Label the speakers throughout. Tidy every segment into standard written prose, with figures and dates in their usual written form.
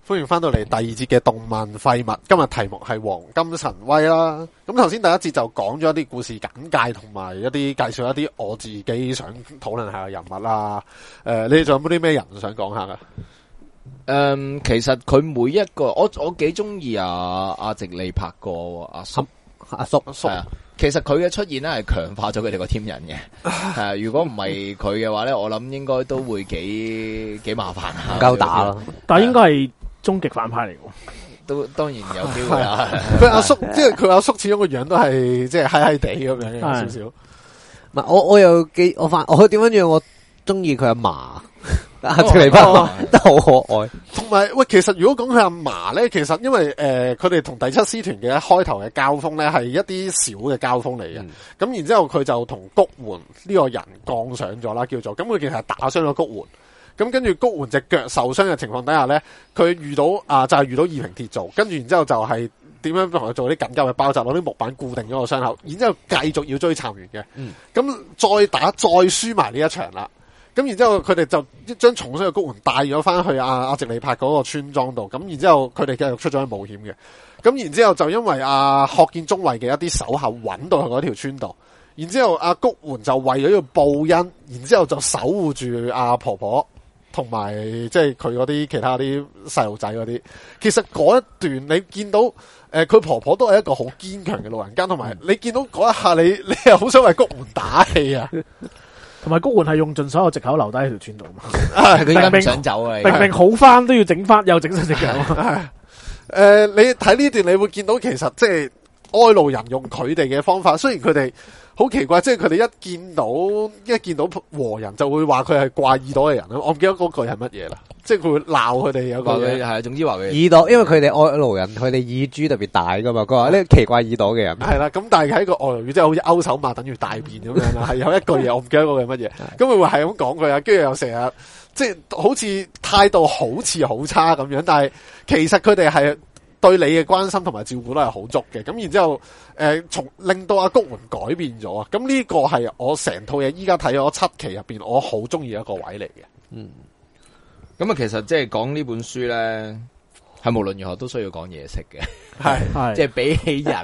Speaker 1: 歡迎翻到嚟第二節嘅動漫廢物，今日題目係黃金神威啦。咁頭先第一節就講咗一啲故事簡介，同埋一啲介紹一啲我自己想討論下嘅人物啦。你哋仲有冇啲咩人想講下噶？
Speaker 2: 其實佢每一個我幾中意阿直利拍過阿叔。係啊，其實佢嘅出現咧係強化咗佢哋個 team 人嘅。係啊，如果唔係佢嘅話咧，我諗應該都會幾麻煩下，
Speaker 3: 夠打咯。
Speaker 4: 但係應該係終極反派嚟嘅，
Speaker 2: 都當然有機會啦。
Speaker 1: 佢阿叔，即係佢阿叔，始終個樣都係即係嗨嗨地咁樣，有少少。
Speaker 3: 唔係我又我點樣樣？我中意佢阿嫲。直利拍都好可愛，
Speaker 1: 同埋喂，其實如果講佢阿嫲咧，其實因為佢哋同第七師團嘅一開頭嘅交鋒咧，係一啲小嘅交鋒嚟嘅。咁然之後佢就同谷垣呢個人槓上咗啦，叫做咁佢其實係打傷咗谷垣。咁跟住谷垣隻腳受傷嘅情況底下咧，佢遇到就係遇到二平鐵造，跟住然之後就係點樣同佢做啲緊急嘅包紮，攞啲木板固定咗個傷口，然之後繼續要追查完嘅。咁再打再輸埋呢一場啦。咁然之後佢哋就將重傷嘅谷垣帶咗翻去阿直利拍嗰個村莊度，咁然之後佢哋繼續出咗去冒險嘅。咁然之後就因為鶴見中尉嘅一啲手下揾到佢嗰條村度，然之後谷垣就為咗要報恩，然之後就守護住阿婆婆同埋即係佢嗰啲其他啲細路仔嗰啲。其實嗰一段你見到佢婆婆都係一個好堅強嘅老人家，同埋你見到嗰一下你又好想為谷垣打氣啊！
Speaker 4: 同埋谷垣係用盡所有藉口留低喺條村度嘛，
Speaker 2: 佢而家唔想走啊！
Speaker 4: 明好翻都要整翻，又整晒隻腳。
Speaker 1: 你睇呢段你會見到其實即係愛路人用佢哋嘅方法，雖然佢哋好奇怪，即係佢哋一見到和人就會話佢係掛耳朵嘅人啦。我唔記得嗰句係乜嘢啦，即係佢會鬧佢哋有個嘢
Speaker 2: 係，總之話佢
Speaker 3: 耳朵，因為佢哋愛路人，佢哋耳珠特別大噶嘛。佢話呢奇怪耳朵嘅人
Speaker 1: 係啦，咁但係喺個外來語即係好似勾手罵等於大便咁樣啦，係有一句嘢我唔記得嗰句係乜嘢，咁佢會係咁講佢啊，跟住又成日即係好似態度好似好差咁樣，但係其實佢哋係對你嘅關心同埋照顧都係好足嘅，咁然之後從令到阿谷垣改變咗啊，咁呢個係我成套嘢依家睇咗7期入邊，我好中意一個位嚟嘅。
Speaker 2: 咁啊，其實即係講呢本書咧，係無論如何都需要講嘢食嘅，係即係比起人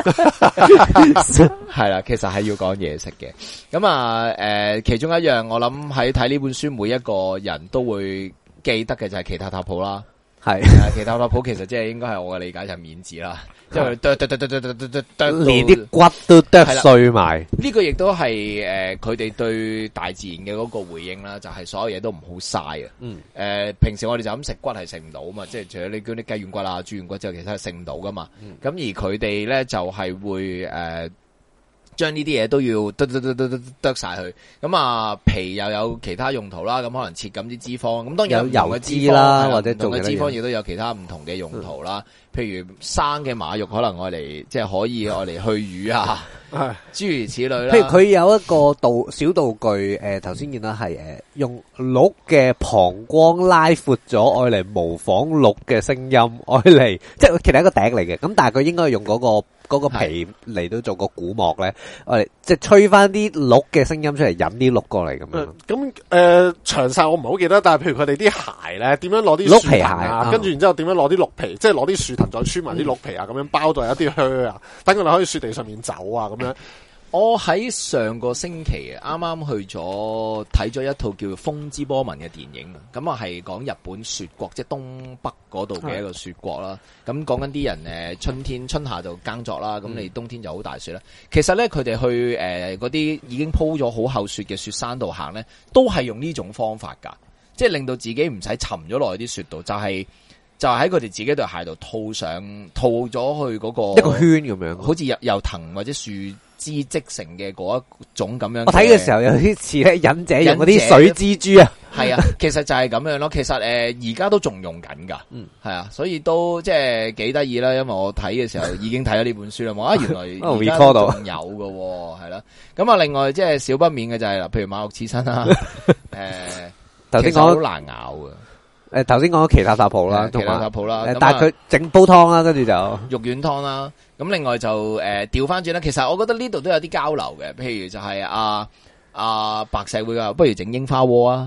Speaker 2: 係啦，其實係要講嘢食嘅。咁啊，其中一樣我諗喺睇呢本書，每一個人都會記得嘅就係奇塔塔普啦。係奇塔塔普其實即係應該係我嘅理解就係面子啦，即係
Speaker 3: 連啲骨都剁碎埋。
Speaker 2: 呢個亦都係佢哋對大自然嘅嗰個回應啦，就係所有嘢都唔好嘥啊。平時我哋就咁食骨係食唔到啊嘛，即係除咗你叫啲雞軟骨啊、豬軟骨之後，其實係食唔到噶嘛。咁而佢哋咧就係會將呢啲嘢都要剁晒佢，咁啊皮又有其他用途啦，咁可能切緊啲脂肪，咁當然有油嘅脂肪啦，或者做嘅脂肪亦都有其他唔同嘅用途啦。譬如生嘅馬肉可能我嚟即係可以我嚟去魚啊，諸如此類啦。
Speaker 3: 譬如佢有一個小道具，頭先見到係用鹿嘅膀胱拉闊咗，愛嚟模仿鹿嘅聲音，愛嚟即係其實係一個笛嚟嘅，咁但係佢應該係用嗰個皮嚟到做個鼓膜咧，我哋即係吹翻啲鹿嘅聲音出嚟，引啲鹿過嚟咁樣。
Speaker 1: 咁詳細我唔係好記得，但係譬如佢哋啲鞋咧，點樣攞啲
Speaker 3: 鹿皮鞋
Speaker 1: 啊，跟住然之後點樣攞啲鹿皮，即係攞啲樹藤再穿埋啲鹿皮啊，咁樣包到有一啲靴啊，等佢哋可以雪地上面走啊，咁樣。
Speaker 2: 我喺上個星期啱啱去咗睇咗一套叫做《風之波紋》嘅電影，咁啊係講日本雪國，即係東北嗰度嘅一個雪國啦。咁講緊啲人春天春夏就耕作啦，咁你冬天就好大雪啦。其實咧佢哋去嗰啲已經鋪咗好厚雪嘅雪山度行咧，都係用呢種方法㗎，即係令到自己唔使沉咗落去啲雪度，就係喺佢哋自己對鞋度套咗去嗰個
Speaker 3: 一個圈咁樣，
Speaker 2: 好似由藤或者樹枝織成嘅嗰一種咁樣。
Speaker 3: 我睇嘅時候有啲似咧忍者用嗰啲水蜘蛛啊，
Speaker 2: 係啊，其實就係咁樣咯。其實而家都仲用緊噶，係啊，所以都即係幾得意啦。因為我睇嘅時候已經睇咗呢本書啦，哇，原來而家仲有噶，係啦。咁啊，另外即係少不免嘅就係啦，譬如馬肉刺身啦，頭先講好難咬嘅。
Speaker 3: 頭先講咗奇塔塔普啦，
Speaker 2: 奇塔塔普啦，
Speaker 3: 但係佢整煲湯啦，跟住就
Speaker 2: 肉丸湯啦。咁另外就調翻轉啦，其實我覺得呢度都有啲交流嘅，譬如就係阿白石會話，不如整櫻花鍋啊，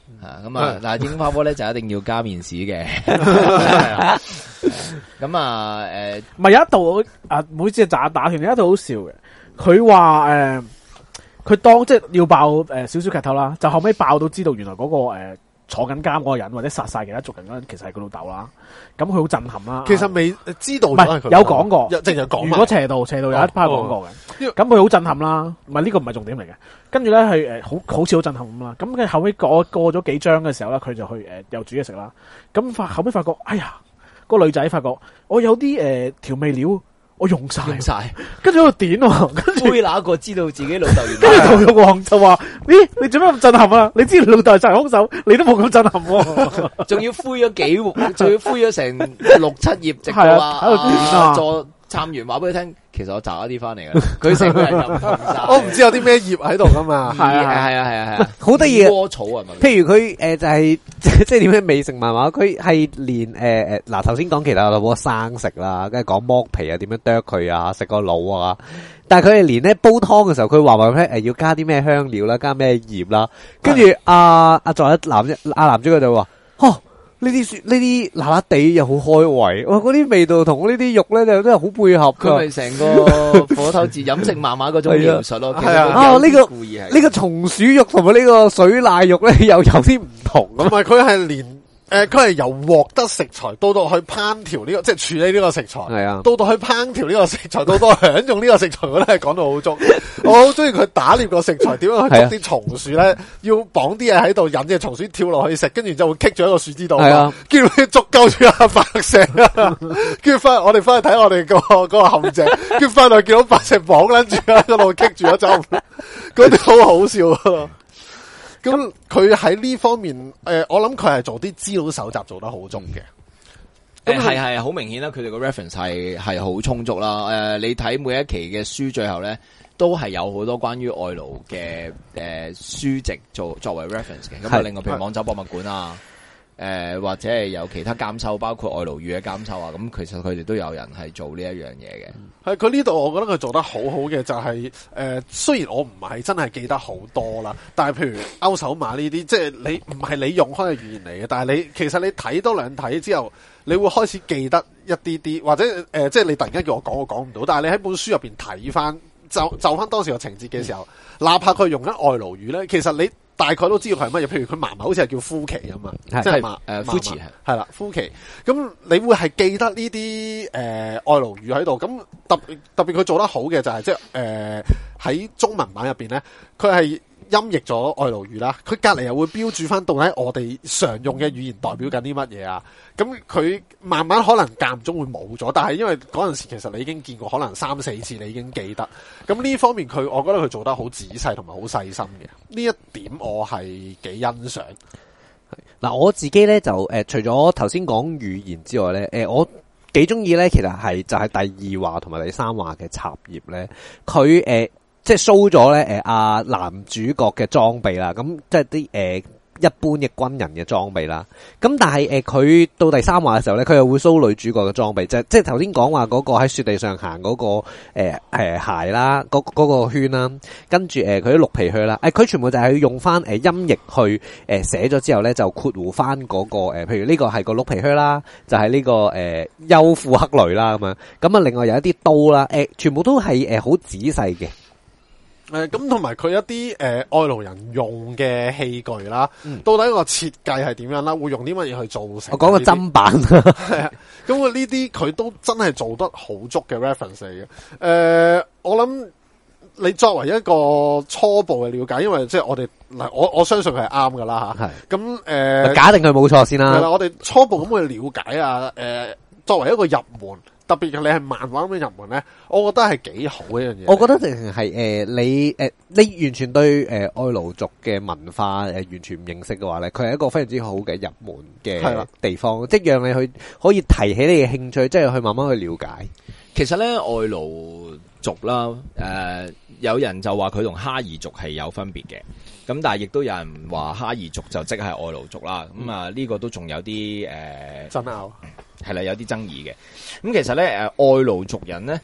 Speaker 2: 咁啊，但係正經花波咧就一定要加面試嘅。咁啊，
Speaker 4: 唔係有一度啊，唔好意思打斷，有一度好笑嘅。佢話佢當即係要爆少少劇透啦，就後尾爆到知道原來嗰個坐緊監嗰個人或者殺晒其他族人嗰人，其實係佢老豆啦。咁佢好震撼啦。
Speaker 1: 其實未知道，
Speaker 4: 唔係有講過，
Speaker 1: 淨係講。
Speaker 4: 如果斜道有一 part 講過嘅，咁佢好震撼啦。唔係呢個唔係重點嚟嘅。跟住咧係好似好震撼咁啦。咁佢後尾過咗幾章嘅時候咧，佢就去又煮嘢食啦。咁後尾發覺，哎呀，個女仔發覺我有啲調味料。我用晒，跟住喺度點喎，跟住
Speaker 2: 灰那個知道自己老豆原來，
Speaker 4: 跟住陶玉皇就話：咦，你做咩咁震撼啊？你知你老豆係殺人兇手，你都冇咁震撼喎，
Speaker 2: 仲要灰咗成6-7頁，直到話
Speaker 4: 喺度點啊？
Speaker 2: 再參完話俾佢聽，其實我摘一啲翻嚟嘅，佢成個人就唔同晒。
Speaker 1: 我唔知有啲咩葉喺度噶嘛，
Speaker 2: 係啊，
Speaker 3: 好得意嘅
Speaker 2: 禾草啊，
Speaker 3: 譬如佢就係即係點樣未成漫畫，佢係連嗱頭先講其他老母生食啦，跟住講剝皮啊，點樣剁佢啊，食個腦啊，但係佢係連咧煲湯嘅時候，佢話咧要加啲咩香料啦，加咩葉啦，跟住作為男主角就話，呢啲辣辣地又好開胃，哇！嗰啲味道同呢啲肉咧就真係好配合。
Speaker 2: 佢咪成個火頭字飲食漫畫嗰種描述咯。
Speaker 1: 係啊，
Speaker 3: 呢個松鼠肉同埋呢個水瀨肉咧又有啲唔同。
Speaker 1: 唔係佢係連佢係由獲得食材到去烹調呢個，即係處理呢個食材，
Speaker 3: 係啊，
Speaker 1: 到去烹調呢個食材，到享用呢個食材，我都係講到好足。我好中意佢打獵個食材，點樣去捉啲松鼠咧？要綁啲嘢喺度引隻松鼠跳落去食，跟住就會棘咗喺個樹枝度。係啊，叫佢捉鳩住阿白石啊！跟住我哋翻去睇我哋嗰個陷阱，跟住翻去見到白石綁撚住喺嗰度棘住咗走，嗰啲好好笑啊！咁佢喺呢方面，我諗佢係做啲資料搜集做得好足嘅。
Speaker 2: 係好明顯啦，佢哋個 reference 係好充足啦。你睇每一期嘅書最後咧，都係有好多關於外勞嘅書籍作為 reference 嘅。咁另外譬如網走博物館啊。或者係有其他監修，包括外勞語嘅監修啊，咁其實佢哋都有人係做呢一樣嘢嘅。
Speaker 1: 係佢呢度，我覺得佢做得好好嘅就係雖然我唔係真係記得好多啦，但係譬如歐手馬呢啲，即係你唔係你用開嘅語言嚟嘅，但係其實你睇多兩睇之後，你會開始記得一啲啲，或者即係你突然間叫我講唔到，但係你喺本書入邊睇翻，就翻當時個情節嘅時候，哪怕佢用緊外勞語咧，其實你大概都知道佢係乜嘢，譬如佢嫲嫲好似係叫夫奇啊嘛，即係
Speaker 2: 夫奇
Speaker 1: 係啦，夫奇。咁你會係記得呢啲外勞語喺度，咁特別佢做得好嘅就係即係喺中文版入邊咧，佢係音譯咗外勞語啦，佢隔離又會標注翻到底我哋常用嘅語言代表緊啲乜嘢啊？咁佢慢慢可能間唔中會冇咗，但係因為嗰陣時其實你已經見過，可能3-4次你已經記得。咁呢方面我覺得佢做得好仔細同埋好細心嘅，呢一點我係幾欣賞。
Speaker 3: 嗱，我自己咧就除咗頭先講語言之外咧，我幾中意咧，其實係就係第2話同埋第3話嘅插頁咧，佢即係 show 咗咧阿男主角嘅裝備啦，咁即係啲一般嘅軍人嘅裝備啦，咁但係佢到第3話嘅時候咧，佢又會 show 女主角嘅裝備，即係頭先講話嗰個喺雪地上行嗰個鞋啦，嗰個圈啦，跟住佢啲綠皮靴啦，佢全部就係用翻音譯去寫咗之後咧，就括弧翻嗰個譬如呢個係個綠皮靴啦，就係呢個優庫克雷啦咁樣，咁啊另外有一啲刀啦，全部都係好仔細嘅。
Speaker 1: 咁同埋佢一啲外勞人用嘅器具啦，到底個設計係點樣啦？會用啲乜嘢去做成？
Speaker 3: 我講個砧板，
Speaker 1: 係啊，咁呢啲佢都真係做得好足嘅 reference 嚟嘅。我諗你作為一個初步嘅了解，因為即係我哋我相信佢係啱噶啦吓。係咁
Speaker 3: 假定佢冇錯先啦。
Speaker 1: 係啦，我哋初步咁去了解啊。作為一個入門。特別你係漫畫咁樣入門咧，我覺得係幾好嘅一樣嘢。
Speaker 3: 我覺得淨係你完全對外勞族嘅文化完全唔認識嘅話咧，佢係一個非常之好嘅入門嘅地方，即係讓你去可以提起你嘅興趣，即係去慢慢去了解。
Speaker 2: 其實咧，外勞族啦，有人就話佢同哈爾族係有分別嘅，咁但係亦都有人話哈爾族就即係外勞族啦。咁呢個都仲有啲
Speaker 1: 爭拗。
Speaker 2: 係啦，有啲爭議嘅。咁其實咧，外勞族人咧，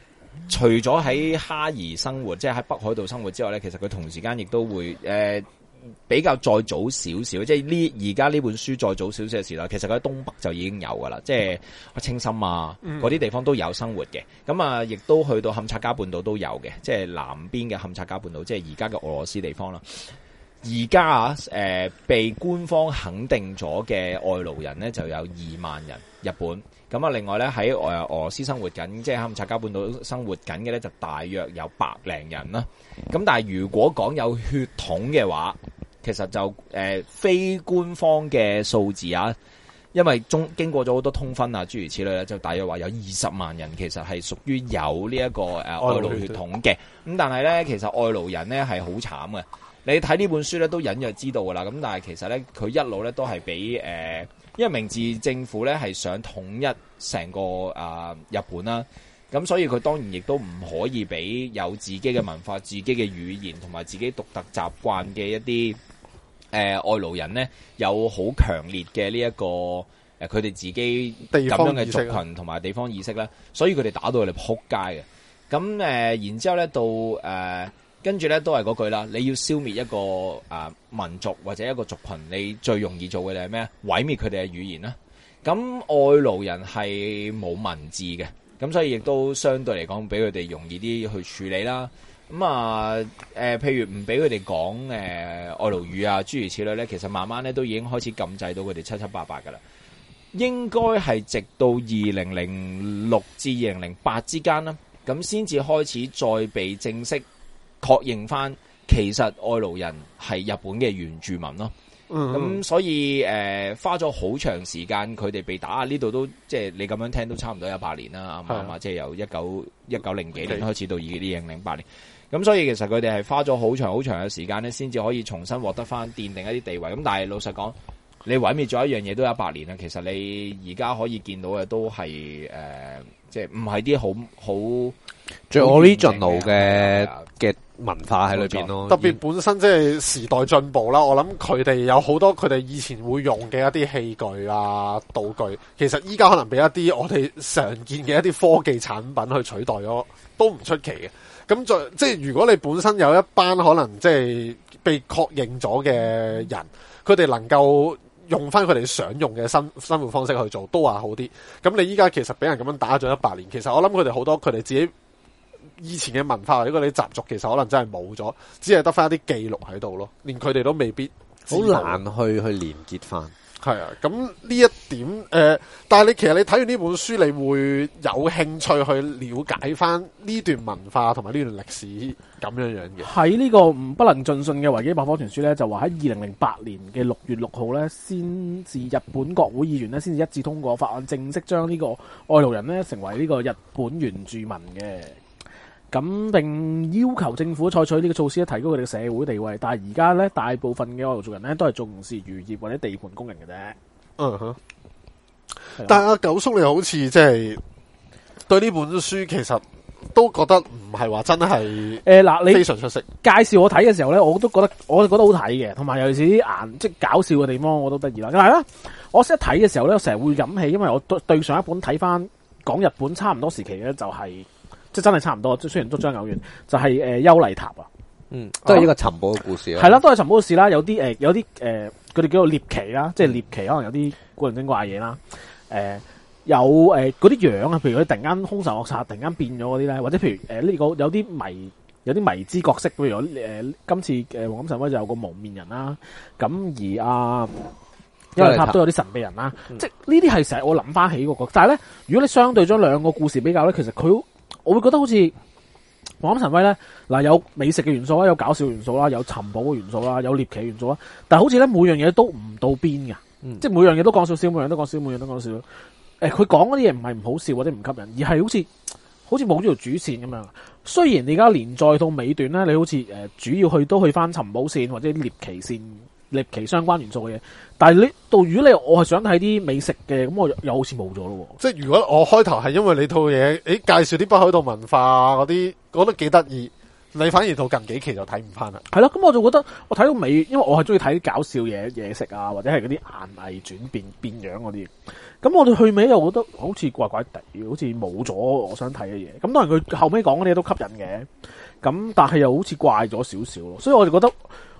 Speaker 2: 除咗喺哈爾生活，即係喺北海道生活之外咧，其實佢同時間亦都會比較再早少少，即係而家呢本書再早少少嘅時代，其實佢喺東北就已經有噶啦，即係青森啊嗰啲地方都有生活嘅。咁啊，亦都去到堪察加半島都有嘅，即係南邊嘅堪察加半島，即係而家嘅俄羅斯地方啦。而家啊，被官方肯定咗嘅外勞人呢，就有2萬人，日本。咁啊，另外咧喺俄羅斯生活緊，即係堪察加半島生活緊嘅咧，就大約有100零人啦。咁但係如果講有血統嘅話，其實就非官方嘅數字啊，因為經過咗好多通分啊，諸如此類咧，就大約話有20萬人其實係屬於有呢一個外勞血統嘅。咁但係咧，其實外勞人咧係好慘嘅。你睇呢本書咧都隱約知道噶啦。咁但係其實咧，佢一路咧都係俾因為明治政府咧係想統一成個日本啦，咁所以佢當然亦都唔可以俾有自己嘅文化、自己嘅語言同埋自己獨特習慣嘅一啲外勞人咧，有好強烈嘅呢一個佢哋自己咁樣嘅族群同埋地方意識咧，所以佢哋打到佢哋撲街嘅。咁然之後咧到跟住咧都係嗰句啦，你要消滅一個民族或者一個族群，你最容易做嘅係咩？毀滅佢哋嘅語言啦。咁外勞人係冇文字嘅，咁所以亦都相對嚟講，俾佢哋容易啲去處理啦。咁譬如唔俾佢哋講外勞語啊，諸如此類咧，其實慢慢咧都已經開始禁制到佢哋七七八八噶啦。應該係直到2006至2008之間啦，咁先至開始再被正式確認翻，其實外勞人係日本嘅原住民咯。咁所以花咗好長時間，佢哋被打呢度都即係你咁樣聽都差唔多100年啦，啱唔啱啊？即係由1990幾年開始到2008年。咁所以其實佢哋係花咗好長嘅時間咧，先至可以重新獲得翻奠定一啲地位。咁但係老實講，你毀滅咗一樣嘢都100年啦，其實你而家可以見到嘅都係即係唔係啲好最 original
Speaker 3: 嘅文化喺裏邊咯。
Speaker 1: 特別本身即係時代進步啦，我諗佢哋有好多佢哋以前會用嘅一啲器具啊、道具，其實依家可能俾一啲我哋常見嘅一啲科技產品去取代咗，都唔出奇嘅。咁即係如果你本身有一班可能即係被確認咗嘅人，佢哋能夠用翻佢哋想用嘅生活方式去做，都話好啲。咁你依家其實俾人咁樣打咗100年，其實我諗佢哋好多佢哋自己以前嘅文化或者嗰啲習俗，其實可能真係冇咗，只係得翻一啲記錄喺度咯。連佢哋都未必
Speaker 3: 好難去連結翻。
Speaker 1: 係啊，咁呢一點但係其實你睇完呢本書，你會有興趣去了解翻呢段文化同埋呢段歷史咁樣嘅。
Speaker 4: 喺呢個不能盡信嘅維基百科全書咧，就話喺2008年嘅6月6號咧，先至日本國會議員咧先至一致通過法案，正式將呢個外勞人咧成為呢個日本原住民嘅。咁並要求政府採取呢個措施，提高佢哋嘅社會地位。但係而家咧，大部分嘅外勞族人咧都係重視漁業或者地盤工人嘅啫。
Speaker 1: 嗯哼。但係阿九叔，你好似即係對呢本書其實都覺得唔係話真係
Speaker 4: 嗱，你
Speaker 1: 非常出色。
Speaker 4: 介紹我睇嘅時候咧，我就覺得好睇嘅，同埋尤其是啲即係搞笑嘅地方，我都得意啦。但係咧，我識睇嘅時候咧，我成日會諗起，因為我對上一本睇翻講日本差唔多時期咧，就係。即真係差唔多，雖然都張偶遠，就係幽麗塔啊，
Speaker 3: 都係一個尋寶嘅故事啦。
Speaker 4: 係啦，都係尋寶嘅事啦。有啲佢哋叫做獵奇啦，即係獵奇，可能有啲古靈精怪嘢啦。有嗰啲樣啊，譬如佢突然間兇神惡煞，突然間變咗嗰啲咧，或者譬如呢個有啲迷之角色，譬如今次黃錦神威就有個蒙面人啦，咁而幽麗塔都有啲神秘人啦，即係呢啲係成日我諗翻起嗰個。但係咧，如果你相對咗兩個故事比較咧，其實我會覺得好似《黃金神威》咧，嗱有美食嘅元素啦，有搞笑元素啦，有尋寶嘅元素啦，有獵奇元素啦，但係好似咧每樣嘢都唔到邊嘅，即係每樣嘢都講少少，每樣都講少，每樣都講少。佢講嗰啲嘢唔係唔好笑或者唔吸引，而係好似冇咗條主線咁樣。雖然你而家連載到尾段咧，你好似主要都去翻尋寶線或者獵奇線。獵奇相關元素嘅嘢，但係如果我係想睇啲美食嘅，咁我又好似冇咗咯。即係
Speaker 1: 如果我開頭係因為你套嘢，介紹啲北海道文化嗰啲，覺得幾得意，你反而到近幾期就睇唔翻啦。
Speaker 4: 係咯，咁我就覺得我睇到尾，因為我係中意睇啲搞笑嘢食啊，或者係嗰啲顏藝轉變樣嗰啲。咁我哋去尾又覺得好似怪怪地，好似冇咗我想睇嘅嘢。咁當然佢後尾講嗰啲嘢都吸引嘅，咁但係又好似怪咗少少咯。所以我就覺得。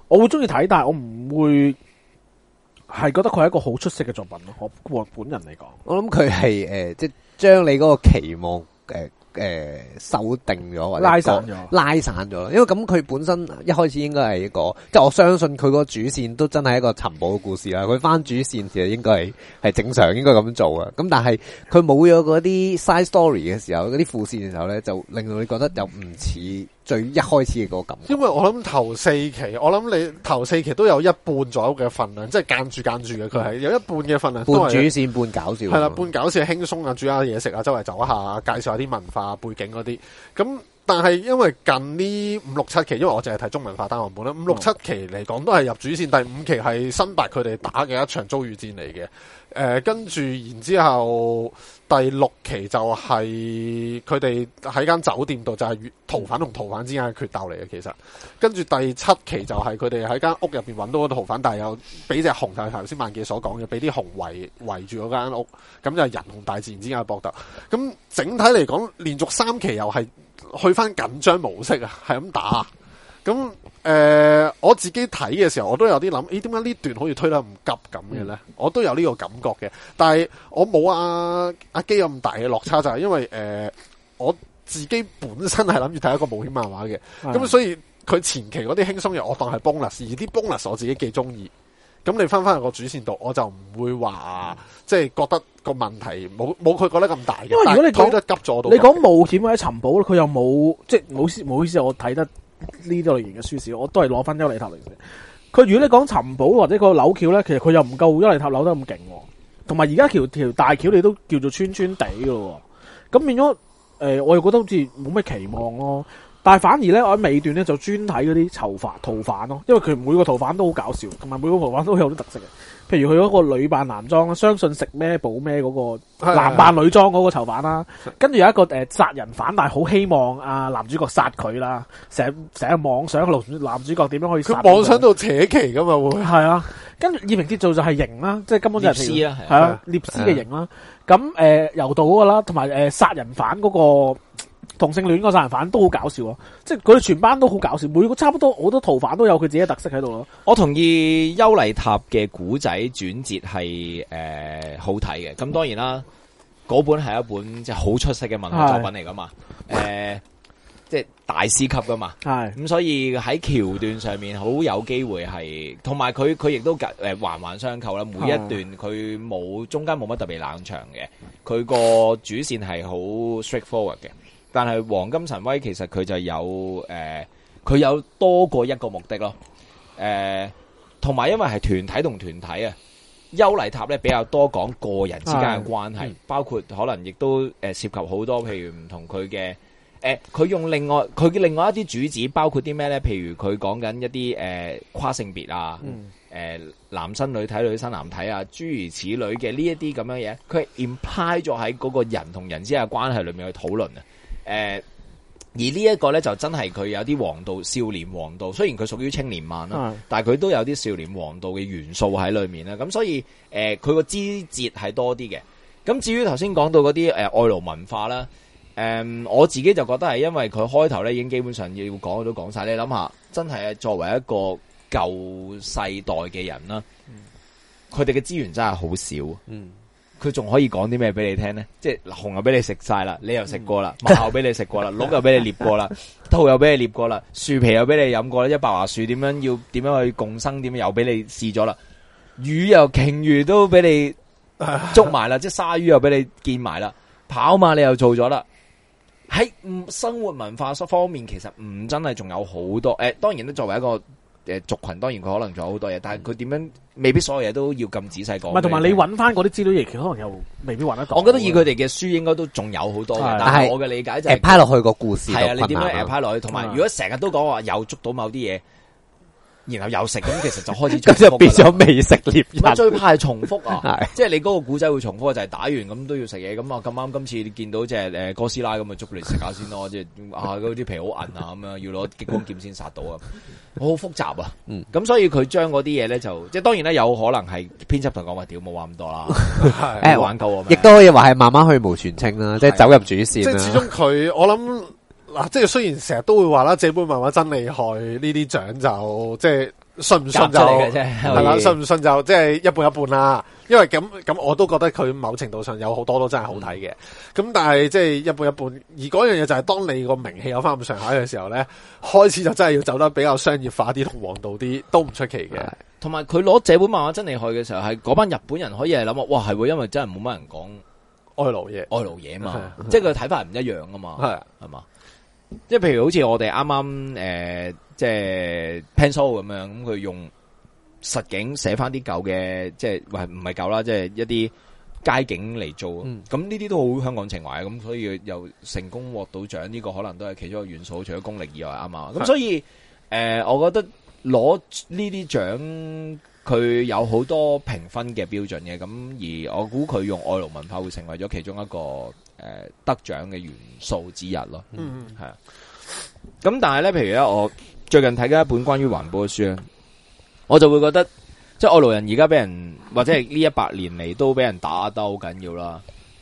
Speaker 4: 我會中意睇，但係我唔會係覺得佢係一個好出色嘅作品咯。我本人嚟講，
Speaker 3: 我諗佢係即係將你嗰個期望修訂咗，或者
Speaker 4: 拉散咗。
Speaker 3: 因為咁佢本身一開始應該係一個，即係我相信佢個主線都真係一個尋寶嘅故事啦。佢翻主線其實應該係正常應該咁做啊。咁但係佢冇咗嗰啲 side story 嘅時候，嗰啲副線嘅時候咧，就令到你覺得又唔似最一開始嘅嗰個感覺。
Speaker 1: 因為我諗頭4期，我諗你頭4期都有一半左右嘅份量，即係間住嘅，佢係有一半嘅份量。
Speaker 3: 半主線半搞笑。
Speaker 1: 係啦，半搞笑輕鬆啊，煮下嘢食啊，周圍走下，介紹下啲文化背景嗰啲。咁但係因為近呢5、6、7期，因為我淨係睇中文化單行本啦，5、6、7期嚟講都係入主線，第5期係新白佢哋打嘅一場遭遇戰嚟嘅。跟住然之後第6期就係佢哋喺間酒店度就係逃犯同逃犯之間嘅決鬥嚟嘅，其實跟住第7期就係佢哋喺間屋入邊揾到個逃犯，但係又俾隻熊，就係頭先萬記所講嘅，俾啲熊圍住嗰間屋，咁就係人同大自然之間嘅搏鬥。咁整體嚟講，連續3期又係去翻緊張模式啊，係咁打。咁我自己睇嘅時候，我都有啲諗，點解呢段好似推得咁急咁嘅咧？我都有呢個感覺嘅，但係我冇阿基咁大嘅落差，就係因為我自己本身係諗住睇一個冒險漫畫嘅，咁所以佢前期嗰啲輕鬆嘢我當係 bonus， 而啲 bonus 我自己幾中意。咁你翻入個主線度，我就唔會話即係覺得個問題冇佢覺得咁大嘅。
Speaker 4: 因為如果你
Speaker 1: 推得急咗，
Speaker 4: 你講冒險或者尋寶，佢又冇即係冇意思。我睇得呢類型嘅書士，我都係攞翻優利塔嚟嘅。佢如果你講尋寶或者個扭橋咧，其實佢又唔夠優利塔扭得咁勁。同埋而家條大橋你都叫做穿地噶咯。咁變咗我又覺得好似冇咩期望咯。但係反而咧，我喺尾段咧就專睇嗰啲逃犯咯，因為佢每個逃犯都好搞笑，同埋每個逃犯都有啲特色嘅。譬如佢嗰個女扮男裝啦，相信食咩補咩嗰個男扮女裝嗰個囚犯啦，跟住有一個殺人犯，但係好希望男主角殺佢啦，成日妄想男主角點樣可以殺
Speaker 1: 佢，妄想到扯旗噶嘛會
Speaker 4: 係啊。跟住葉明哲做就係型啦，即係根本就係
Speaker 2: 獵師啦，
Speaker 4: 係啊獵師嘅型啦。咁柔道嗰個啦，同埋殺人犯嗰個。同性戀個殺人犯都好搞笑咯，即係佢哋全班都好搞笑，每個差不多好多逃犯都有佢自己嘅特色喺度咯。
Speaker 2: 我同意優麗塔嘅古仔轉折係好睇嘅，咁當然啦，嗰本係一本即係好出色嘅文學作品嚟噶嘛，即係大師級噶嘛，係咁所以喺橋段上面好有機會係，同埋佢亦都環環相扣啦，每一段佢中間冇乜特別冷場嘅，佢個主線係好 straightforward 嘅。但係黃金神威其實佢就有佢有多過一個目的咯，同埋因為係團體同團體啊，優麗塔咧比較多講個人之間嘅關係，包括可能亦都涉及好多，譬如唔同佢嘅佢用另外一啲主旨，包括啲咩咧？譬如佢講緊一啲跨性別啊，男生女體女生男體啊，諸如此類嘅呢一啲咁樣嘢，佢係 imply 咗喺嗰個人同人之間嘅關係裏面去討論啊。而呢一個咧就真係佢有啲王道少年王道，雖然佢屬於青年漫啦，但係佢都有啲少年王道嘅元素喺裏面啦。咁所以佢個枝節係多啲嘅。咁至於頭先講到嗰啲外勞文化啦，我自己就覺得係因為佢開頭咧已經基本上要講都講晒。你諗下，真係作為一個舊世代嘅人啦，佢哋嘅資源真係好少。佢仲可以講啲咩俾你聽呢？即係熊又俾你食晒啦，你又食過啦，馬又俾你食過啦，鹿又俾你獵過啦，兔又俾你獵過啦，樹皮又俾你飲過啦，一白樺樹點樣去共生，點樣又俾你試咗啦，魚又鯨魚都俾你捉埋啦，即係鯊魚又俾你見埋啦，跑馬你又做咗啦。喺生活文化方面，其實唔真係仲有好多。當然咧，作為一個族群，當然佢可能仲有好多嘢，但係佢點樣未必所有嘢都要咁仔細講。唔係，同埋你揾翻嗰啲資料嘢，其實可能又未必揾得到。我覺得以佢哋嘅書應該都仲有好多嘅，但係我嘅理解就係
Speaker 3: 派落去個故事
Speaker 2: 係啊，你點樣派落去？同埋如果成日都講話又捉到某啲嘢，然後又食，咁其實就開始重複。咁就變咗美食獵人。最怕係重複啊！即係你嗰個古仔會重複，就係打完咁都要食嘢。咁啊咁啱今次你見到隻哥斯拉咁啊，捉嚟食下先咯。即係嗰啲皮好韌啊，咁樣要攞激光劍先殺到啊！好複雜啊！咁所以佢將嗰啲嘢咧就即係當然咧有可能係編輯同講話屌冇話咁多啦，玩夠啊！
Speaker 3: 亦都可以話係慢慢去蕪存菁啦，即係走入主線啦。
Speaker 1: 即係始終佢我諗。嗱，即係雖然成日都會話啦，這本漫畫真厲害，呢啲獎就即係信唔信就係啦，信唔信就即係一半一半啦。因為咁我都覺得佢某程度上有好多都真係好睇嘅。咁但係即係一半一半。而嗰樣嘢就係當你個名氣有翻咁上下嘅時候咧，開始就真係要走得比較商業化啲同王道啲，都唔出奇嘅。
Speaker 2: 同埋佢攞這本漫畫真厲害嘅時候，係嗰班日本人可以係諗哇係喎，因為真係冇乜人講
Speaker 1: 愛奴嘢
Speaker 2: 嘛，即係佢睇法唔一樣啊嘛，係嘛？即係譬如好似我哋啱啱即係 Pencil 咁樣，咁佢用實景寫翻啲舊嘅，即係唔係舊啦，即係一啲街景嚟做，咁呢啲都好香港情懷，咁所以又成功獲到獎，呢個可能都係其中一個元素，除咗功力以外啱嘛。咁所以我覺得攞呢啲獎，佢有好多評分嘅標準嘅，咁而我估佢用愛奴文化會成為咗其中一個得獎嘅元素之一咯。係啊。咁但係咧，譬如咧，我最近睇緊一本關於環保嘅書咧，我就會覺得，即係愛奴人而家俾人或者係呢100年嚟都俾人打得好緊要啦。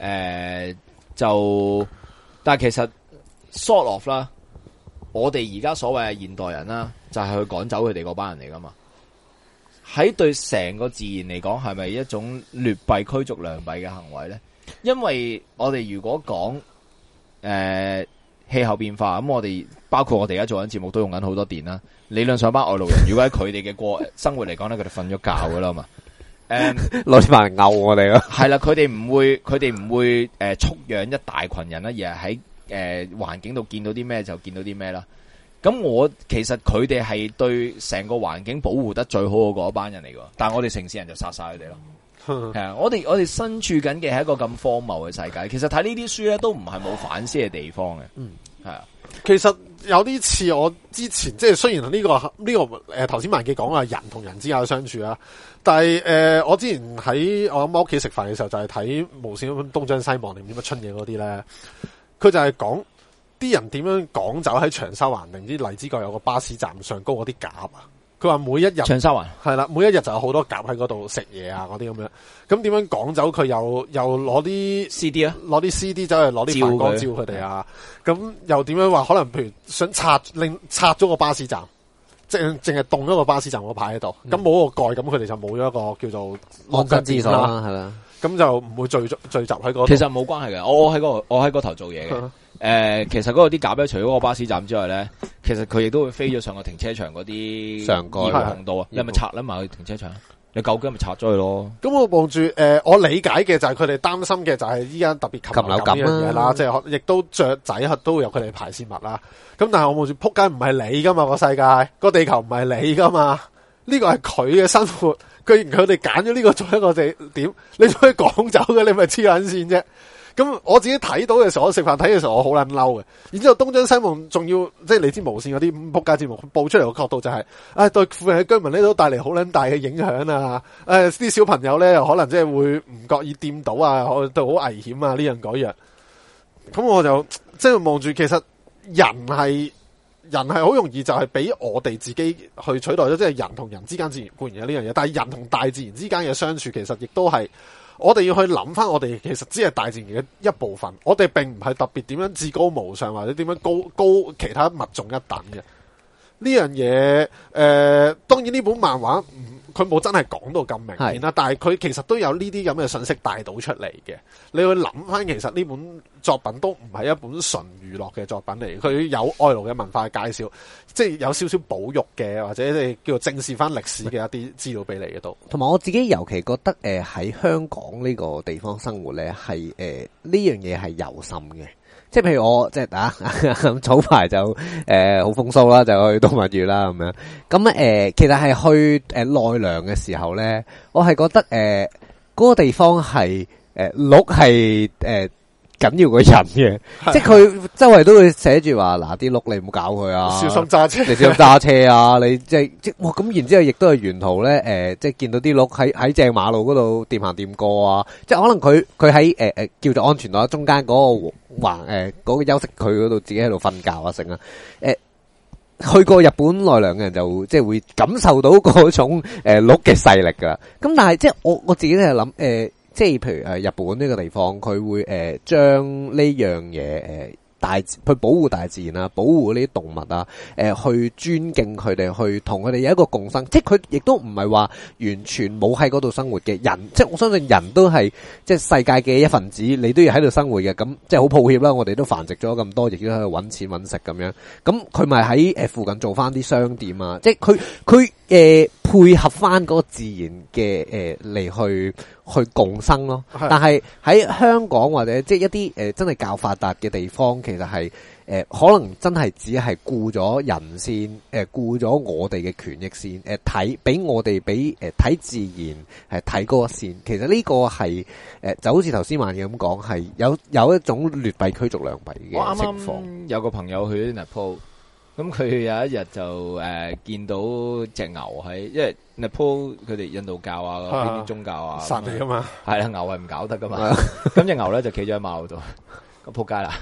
Speaker 2: 但係其實 sort of 啦，我哋而家所謂嘅現代人啦，就係去趕走佢哋嗰班人嚟噶嘛。喺對成個自然嚟講，係咪一種劣幣驅逐良幣嘅行為咧？因為我哋如果講氣候變化，咁我哋包括我哋而家做緊節目都用緊好多電啦。理論上班愛奴人，如果喺佢哋嘅生活嚟講咧，佢哋瞓咗覺噶啦嘛。
Speaker 3: 攞啲飯嚟毆我哋咯。
Speaker 2: 係啦，佢哋唔會蓄養一大群人啦，而係喺環境度見到啲咩就見到啲咩啦。咁其實佢哋係對成個環境保護得最好嘅嗰班人嚟㗎，但係我哋城市人就殺晒佢哋咯。係啊，我哋身處緊嘅係一個咁荒謬嘅世界。其實睇呢啲書咧，都唔係冇反思嘅地方嘅。係啊。
Speaker 1: 其實有啲似我之前，即係雖然呢個頭先萬記講啊，人同人之間嘅相處啊，但係我之前喺我阿媽屋企食飯嘅時候，就係睇無線東張西望定唔知乜春嘢嗰啲咧，佢就係講啲人點樣趕走喺長沙灣定啲荔枝角有個巴士站上高嗰啲鴿啊。佢話每一日
Speaker 2: 長沙灣
Speaker 1: 係啦，每一日就有好多鴿喺嗰度食嘢啊，嗰啲咁樣。咁點樣趕走佢？又攞啲 CD 啊，攞啲 CD 走去攞啲反光照佢哋啊。咁又點樣話？可能譬如想拆咗個巴士站，即係淨係凍咗個巴士站個牌喺度。咁冇個蓋，咁佢哋就冇咗一個叫做
Speaker 3: 安身之所啦，係啦。
Speaker 1: 咁就唔會聚集喺嗰度。
Speaker 2: 其實冇關係嘅，我喺嗰頭做嘢嘅。其實嗰度啲鴿咧，除咗個巴士站之外咧，其實佢亦都會飛咗上個停車場嗰啲上蓋紅道啊。你係咪拆埋去停車場？你究竟咪拆咗佢咯？咁我望住我理解嘅就係佢哋擔心嘅就係依家特別禽流感呢樣嘢啦，即係亦都雀仔都有佢哋排泄物啦。咁但係我望住撲街唔係你噶嘛，個世界個地球唔係你噶嘛，呢個係佢嘅生活。佢哋揀咗呢個做一個點，你仲可以趕走嘅，你咪黐撚線啫。咁我自己睇到嘅時候，我食飯睇嘅時候，我好撚嬲嘅。然之後東張西望，仲要即係你知無線嗰啲撲街節目報出嚟嘅角度就係，對附近嘅居民呢都帶嚟好撚大嘅影響啊！啲小朋友咧又可能即係會唔覺意掂到啊，對好危險啊呢樣嗰樣。咁我就即係望住，其實人係好容易就係俾我哋自己去取代咗，即係人同人之間自然固然有呢樣嘢，但係人同大自然之間嘅相處，其實亦都係。我哋要去諗翻，我哋其實只係大自然嘅一部分，我哋並唔係特別點樣至高無上，或者點樣高其他物種一等嘅呢樣嘢。當然呢本漫畫佢冇真係講到咁明顯啦，但係佢其實都有呢啲咁嘅信息帶到出嚟嘅。你去諗翻，其實呢本作品都唔係一本純娛樂嘅作品嚟，佢有愛奴嘅文化介紹，即係有少少保育嘅，或者你叫做正視翻歷史嘅一啲資料俾你嘅都。
Speaker 3: 同埋我自己尤其覺得喺香港呢個地方生活咧，係呢樣嘢係有心嘅。即係譬如我即係早排就好風騷啦，就去動物園啦咁樣。咁其實係去奈良嘅時候咧，我係覺得嗰個地方係鹿係緊要過人嘅，即係佢周圍都會寫住話嗱，啲鹿你唔好搞佢啊，
Speaker 1: 小心揸車，
Speaker 3: 你小心揸車啊，你即哇咁，然之後亦都係沿途咧即係見到啲鹿喺正馬路嗰度掂行掂過啊，即係可能佢喺叫做安全島中間嗰個嗰個休息區嗰度自己喺度瞓覺啊成啊去過日本奈良嘅人就即係會感受到嗰種鹿嘅勢力噶，咁但係即係我自己都係諗即係譬如日本呢個地方，佢會將呢樣嘢去保護大自然啊，保護呢啲動物啊，去尊敬佢哋，去同佢哋有一個共生。即係佢亦都唔係話完全冇喺嗰度生活嘅人，即係我相信人都係即係世界嘅一份子，你都要喺度生活嘅。咁即係好抱歉啦，我哋都繁殖咗咁多，亦都喺度搵錢搵食咁樣。咁佢咪喺附近做翻啲商店啊？即係佢配合翻嗰個自然嘅嚟去共生咯。但係喺香港或者即係一啲真係較發達嘅地方，其實係可能真係只係顧咗人先，顧咗我哋嘅權益先，睇俾我哋俾睇自然睇嗰個線。其實呢個係就好似頭先萬嘅咁講，係有一種劣幣驅逐良幣嘅情況。
Speaker 2: 我啱啱有個朋友去 Nepal。咁佢有一日就見到隻牛喺，因為 Nepal 佢哋印度教啊，呢啲宗教啊，
Speaker 1: 神嚟噶嘛，
Speaker 2: 係啦，牛係唔搞得噶嘛。咁隻牛咧就企咗喺馬路度，咁仆街啦。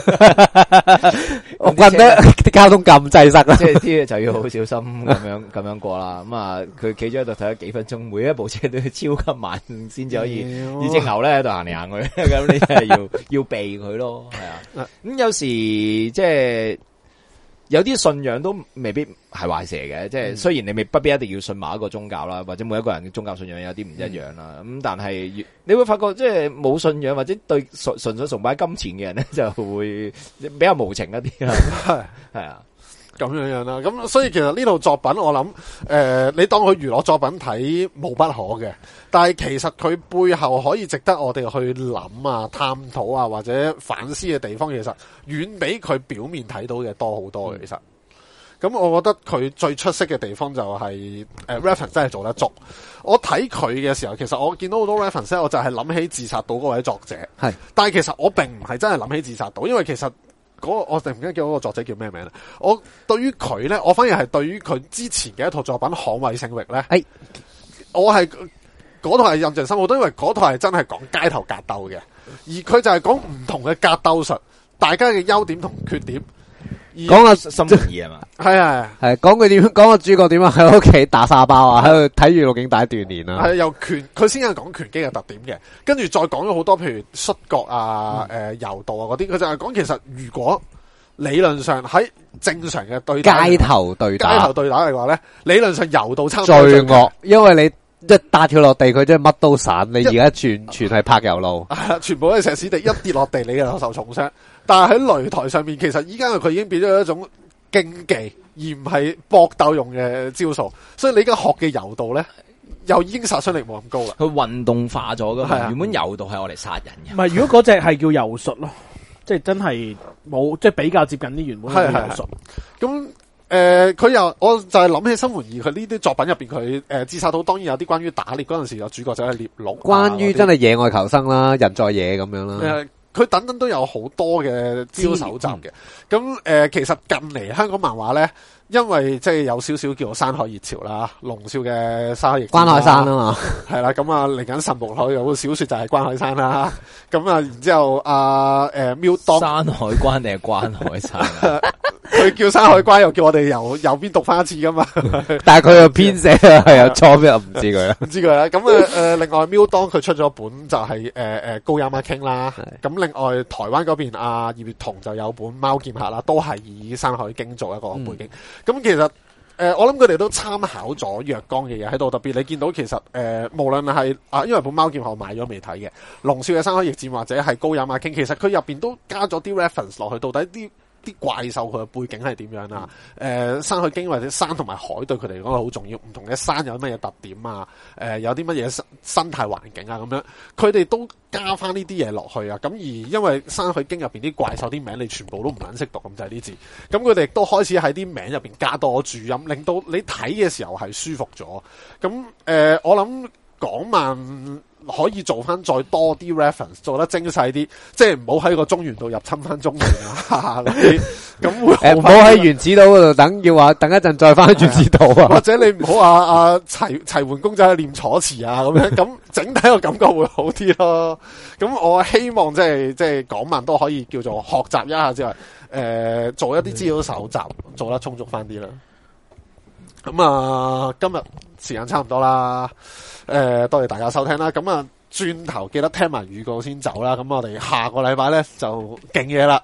Speaker 3: 我覺得啲交通咁擠塞啦，
Speaker 2: 即係啲嘢就要好小心咁樣過啦。咁啊，佢企咗喺度睇咗幾分鐘，每一部車都要超級慢先至可以。而隻牛咧喺度行嚟行去，咁你真係要避佢咯，係啊。咁有時即係。有啲信仰都未必係壞事嚟嘅，即係雖然你不必一定要信某一個宗教啦，或者每一個人嘅宗教信仰有啲唔一樣啦，咁但係你會發覺即係冇信仰或者對純粹崇拜金錢嘅人咧，就會比較無情一啲啦。係啊，
Speaker 1: 咁樣啦。咁所以其實呢套作品我諗，你當佢娛樂作品睇無不可嘅，但係其實佢背後可以值得我哋去諗啊、探討啊或者反思嘅地方，其實遠比佢表面睇到嘅多好多嘅。其實，咁我覺得佢最出色嘅地方就係reference 真係做得足。我睇佢嘅時候，其實我見到好多 reference， 我就係諗起自殺島嗰位作者。係，但係其實我並唔係真係諗起自殺島，因為其實我突然間叫嗰個作者叫咩名啦？我對於佢咧，我反而係對於佢之前嘅一套作品《捍衛聖域》咧，我係嗰套係印象深好多，因為嗰套係真係講街頭格鬥嘅，而佢就係講唔同嘅格鬥術，大家嘅優點同缺點。
Speaker 3: 講個
Speaker 2: 心誠意係嘛？
Speaker 3: 係講佢點，講個主角點啊喺屋企打沙包啊，喺度睇住錄影帶鍛煉啊。係
Speaker 1: 由佢先係講拳擊嘅特點嘅，跟住再講咗好多，譬如摔角啊、柔道啊嗰啲，佢就係講其實如果理論上喺正常嘅對打
Speaker 3: 街頭對打
Speaker 1: 嘅話咧，理論上柔道差唔多
Speaker 3: 最惡，因為你一打跳落地，佢真係乜都散。你而家全係柏油路，
Speaker 1: 全部都係石屎地，一跌落地你就受重傷。但係喺擂台上面，其實依家佢已經變咗一種競技，而唔係搏鬥用嘅招數。所以你而家學嘅柔道咧，又已經殺傷力冇咁高啦。
Speaker 2: 佢運動化咗噶嘛？原本柔道係我嚟殺人嘅。
Speaker 4: 唔係，如果嗰隻係叫柔術咯，即係真係冇，即係比較接近啲原本嘅柔術。
Speaker 1: 咁佢又我就係諗起新垣結衣佢呢啲作品入邊，佢自殺島當然有啲關於打獵嗰陣時，有主角就係獵鹿，
Speaker 3: 關於真係野外求生啦，人在野咁樣啦。
Speaker 1: 佢等等都有好多嘅資料搜集嘅。咁其實近嚟香港漫畫咧，因為即係有少少叫做山海熱潮啦，龍少嘅山海熱
Speaker 3: 關海山啊嘛，
Speaker 1: 係啦。咁啊嚟緊神木海有個小說就係關海山啦。咁啊，然之後喵當
Speaker 2: 山海關定係關海山啊？
Speaker 1: 佢叫山海關，又叫我哋由右邊讀翻一次噶嘛？
Speaker 3: 但係佢又編寫係有錯咩？唔知佢啦，
Speaker 1: 唔知佢啦。咁另外喵當佢出咗本就係高山傾啦。咁另外台灣嗰邊葉月彤就有本貓劍客啦，都係以山海經做一個背景。咁其實我諗佢哋都參考咗若干嘅嘢喺度，特別你見到其實無論係因為本貓劍客我買咗未睇嘅，龍少嘅山海逆戰或者係高山傾，其實佢入邊都加咗啲 reference 落去，到底啲怪獸佢嘅背景係點樣啊？山海經或者山同埋海對佢哋嚟講係好重要，唔同嘅山有乜嘢特點啊？有啲乜嘢生態環境啊？咁樣佢哋都加翻呢啲嘢落去啊！咁而因為山海經入邊啲怪獸啲名你全部都唔撚識讀，咁就係呢字。咁佢哋亦都開始喺啲名入邊加多注音，令到你睇嘅時候係舒服咗。咁我諗港漫可以做翻再多啲 reference， 做得精細啲，即係唔好喺個中原度入侵翻中原啊嗰啲，咁會
Speaker 3: 唔好喺原子島嗰度等，要話等一陣再翻去原子島啊，
Speaker 1: 或者你唔好話齊桓公仔去念楚辭啊咁樣，咁整體個感覺會好啲咯。咁我希望即係港漫都可以叫做學習一下之外，做一啲資料搜集，做得充足翻啲啦。咁啊，今日時間差唔多啦。多謝大家收聽啦，咁啊轉頭記得聽埋預告先走啦，咁我哋下個禮拜咧就勁嘢啦，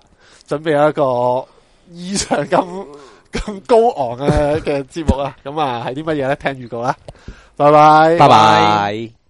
Speaker 1: 準備有一個異常咁高昂嘅節目啊！咁啊係啲乜嘢咧？聽預告啦，拜拜，
Speaker 3: 拜拜。